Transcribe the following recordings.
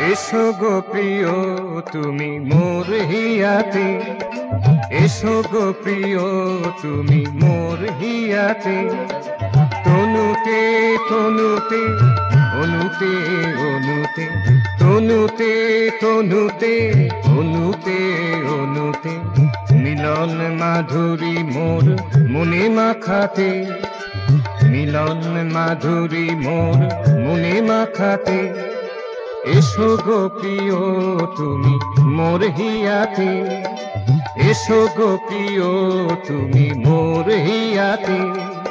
এসো গো প্রিয় তুমি মোর হিয়াতে, এসো গো প্রিয় তুমি মোর হিয়াতে। তনুতে তনুতে অনুতে অনুতে, তনুতে তনুতে অনুতে অনুতে, মিলন মাধুরী মোর মনে মাখাতে, মিলন মাধুরী মোর মনে মাখাতে। এসো গো প্রিয় তুমি মোর হিয়াতে, এসো গো প্রিয় তুমি মোর হিয়াতে।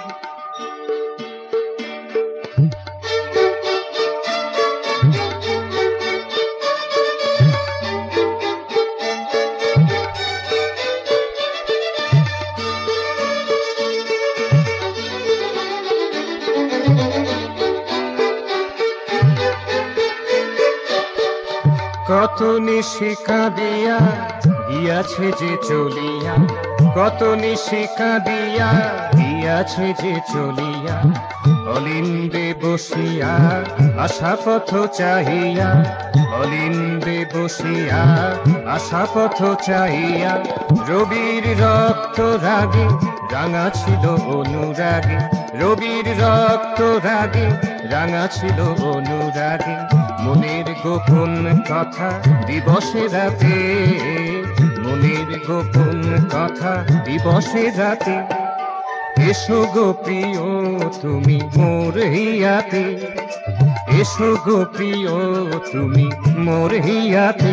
কত নিশিকা দিয়া গিয়াছে যে চলিয়া, কত নিশিকা দিয়া গিয়াছে যে চলিয়া। অলিন্দে বসিয়া আশা পথ চাহিয়া, অলিন্দে বসিয়া আশা পথ চাহিয়া। রবির রক্ত রাগে রাঙা ছিল অনুরাগে, রবির রক্ত রাগে রাঙা ছিল অনুরাগে। মনের গোপন কথা দিবসে রাতে, মনের গোপন কথা দিবসে রাতে। এসো গো প্রিয় তুমি মোর হিয়াতে, এসো গো প্রিয় তুমি মোর হিয়াতে।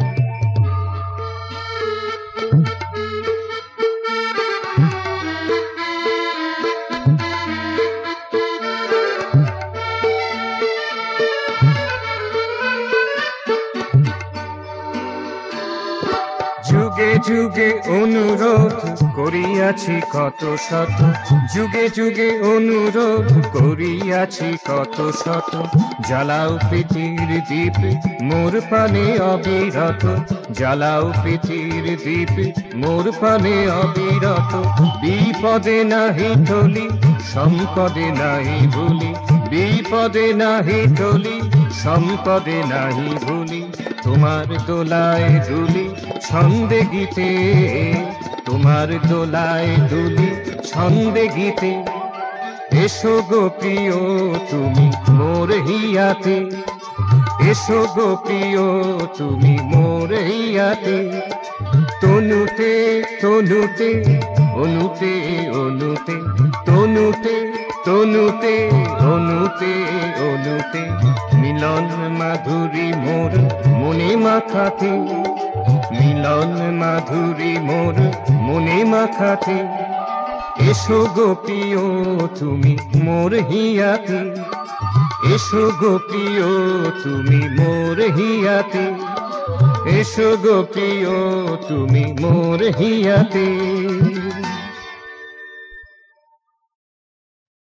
যুগে যুগে অনুরোধ করিয়াছি কত শত, যুগে যুগে অনুরোধ করিয়াছি কত শত। জ্বালাও প্রীতির দীপ মোর পানে অবিরত, জ্বালাও প্রীতির দীপ মোর পানে অবিরত। বিপদে নাহি টলি সম্পদে নাহি ভুলি, বিপদে নাহি টলি সম্পদে নাহি ভুলি। তোমার দোলায় দুলি ছন্দে গীতে, তোমার দোলায় দুলি ছন্দে গীতে। এসো গো প্রিয় তুমি মোর হিয়াতে, এসো গো প্রিয় তুমি মোর হিয়াতে। তনুতে তনুতে অনুতে অনুতে, তনুতে তনুতে অনুতে অনুতে, মিলন মাধুরী মোর মনে মাখাতে, মিলন মাধুরী মোর মনে মাখাতে। এসো গো প্রিয় তুমি মোর হিয়াতে, এসো গো প্রিয় তুমি মোর হিয়াতে, এসো গো প্রিয় তুমি মোর হিয়াতে।